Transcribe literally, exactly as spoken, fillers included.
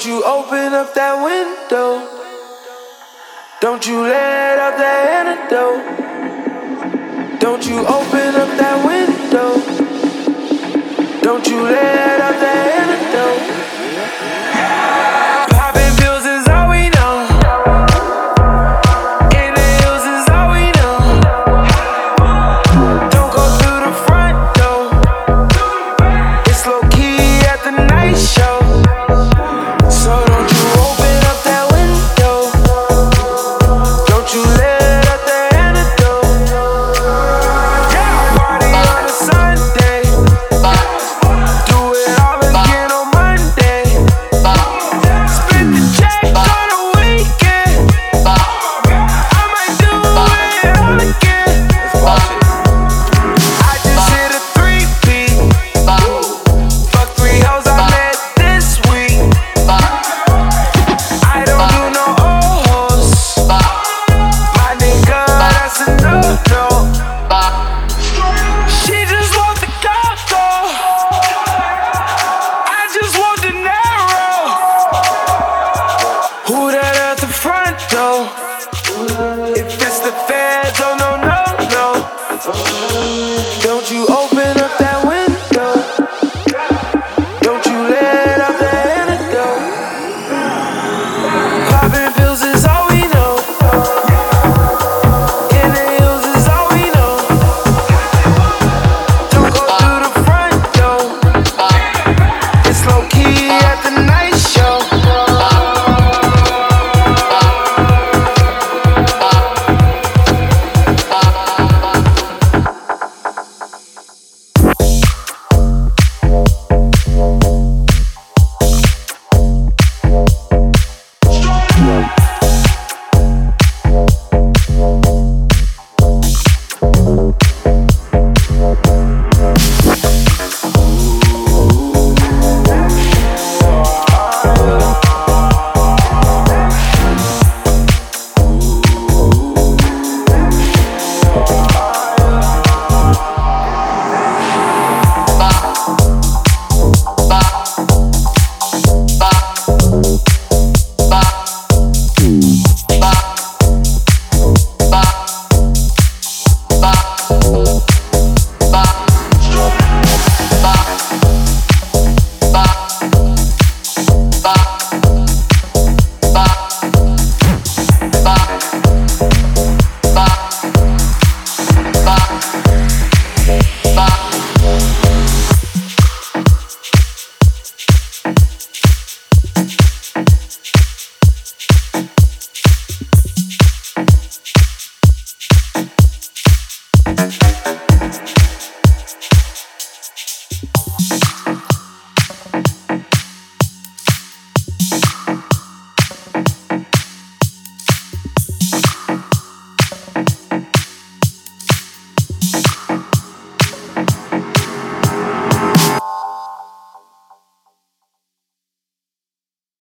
Don't you open up that window. Don't you let out that antidote. Don't you open up that window. Don't you let out that antidote. Popping pills is all we know. In the hills is all we know. Don't go through the front door. It's low key at the night show. So don't you open up that window. Don't you let out the antidote. Yeah, party on a Sunday. Do it all again on Monday. Split the check on the weekend. I might do it all again. I just hit a three-peat. Fuck three hoes I met this week. I don't do no old hoes. My nigga, that's a no-no. She just want the coco. I just want the narrow. Who that at the front door? If it's the feds, oh no, no, no. Don't you open up that window. Don't you let out the antidote. Popping pills is all we know. In the hills is all we know. Don't go through the front door. It's low key at the night show.